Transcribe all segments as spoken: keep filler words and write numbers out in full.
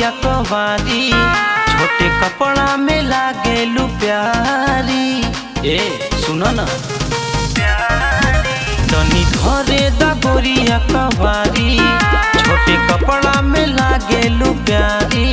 अकवारी, छोटे कपड़ा में लागेलू प्यारी। ए सुनो ना तनी धरे दा गोरी अकवारी, छोटे कपड़ा में लागेलू प्यारी।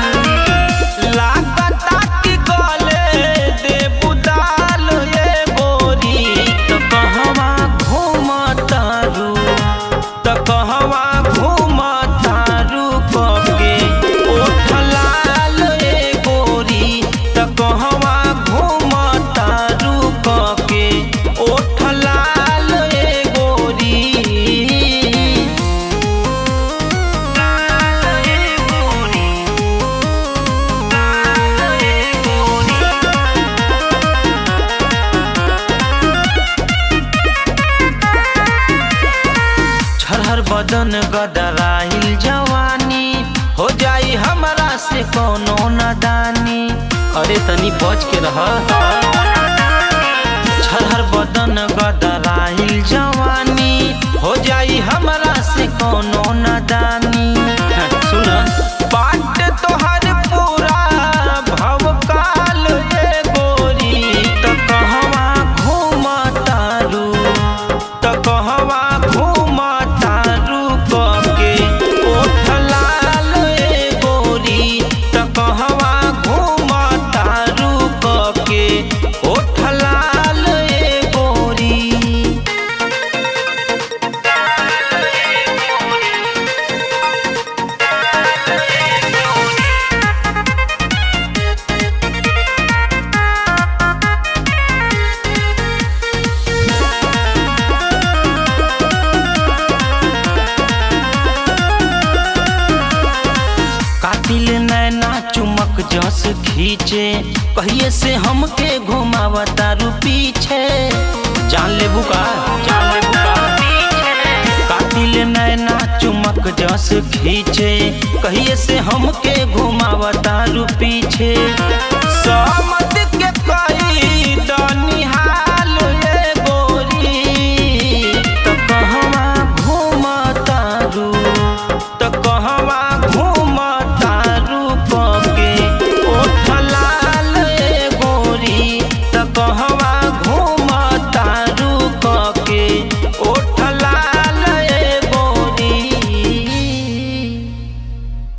लागता कि गले दे बुदाल ये गोरी, तो कहवा घूमतारू तो कहवा घूमतारू कके ओठ लाल ये गोरी, तो कहवा घूमतारू कके ओठ लाल ये गोरी। छरहर बदन गदराइल जवानी, हो जाई हमरा से कोनो नादानी। अरे तनी बच के रह। छरहर बदन गदराइल जवानी, हो जाई हमरा से कोनो नादानी। सुन बाट तोहर पूरा भवकाल ये गोरी, तो कहवा घूमतारू तो कहवा घूमतारू कके ओठ लाल ये गोरी, तो कहवा घूमतारू कके ओठ लाल ये गोरी। कातिल नैना चुमक जस खींचे, कहिए से हमके घुमावतारू पीछे। जान ले बुका जान ले बुका कातिल नैना चुमक जस खींचे, कहिए से हमके घुमावतारू पीछे। सहमत